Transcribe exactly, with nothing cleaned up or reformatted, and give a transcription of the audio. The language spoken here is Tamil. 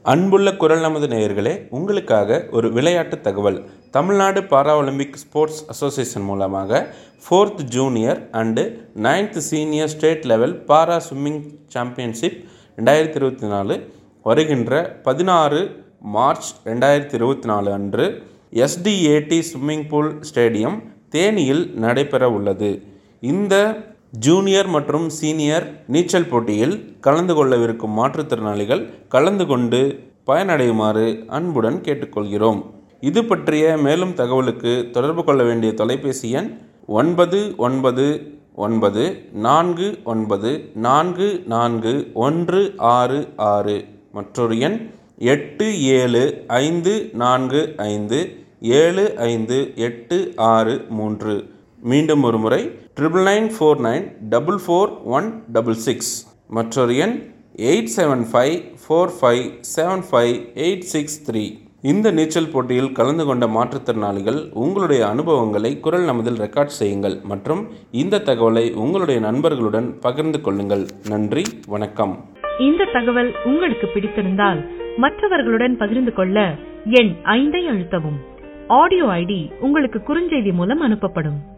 அன்புள்ள குரல் நமது நேயர்களே, உங்களுக்காக ஒரு விளையாட்டு தகவல். Tamil Nadu para olympic sports association மூலமாக fourth junior and ninth senior state level para swimming championship ரெண்டாயிரத்தி இருபத்தி நாலு வருகின்ற பதினாறு மார்ச் ரெண்டாயிரத்தி இருபத்தி நாலு அன்று எஸ்டிஏடி ஸ்விம்மிங் பூல் ஸ்டேடியம் தேனியில் நடைபெற உள்ளது. இந்த ஜூனியர் மற்றும் சீனியர் நீச்சல் போட்டியில் கலந்து கொள்ளவிருக்கும் மாற்றுத்திறனாளிகள் கலந்து கொண்டு பயனடையுமாறு அன்புடன் கேட்டுக்கொள்கிறோம். இது பற்றிய மேலும் தகவலுக்கு தொடர்பு கொள்ள வேண்டிய தொலைபேசி எண் ஒன்பது ஒன்பது ஒன்பது நான்கு ஒன்பது நான்கு நான்கு ஒன்று ஆறு ஆறு. மற்றொரு எண் எட்டு ஏழு ஐந்து நான்கு ஐந்து ஏழு ஐந்து எட்டு ஆறு மூன்று. மீண்டும் ஒரு முறை triple nine four nine double four one double six. மற்றொரு எண் eight seven five four five seven five eight six three. இந்த நீச்சல் போட்டியில் கலந்து கொண்ட மாற்றுத்திறனாளிகள் உங்களுடைய அனுபவங்களை குரல் நமதில் ரெக்கார்ட் செய்யுங்கள் மற்றும் இந்த தகவலை உங்களுடைய நண்பர்களுடன் பகிர்ந்து கொள்ளுங்கள். நன்றி, வணக்கம். இந்த தகவல் உங்களுக்கு பிடித்திருந்தால் மற்றவர்களுடன் பகிர்ந்து கொள்ள எண் ஐந்தை அழுத்தவும். ஆடியோ ஐடி உங்களுக்கு குறுஞ்செய்தி மூலம் அனுப்பப்படும்.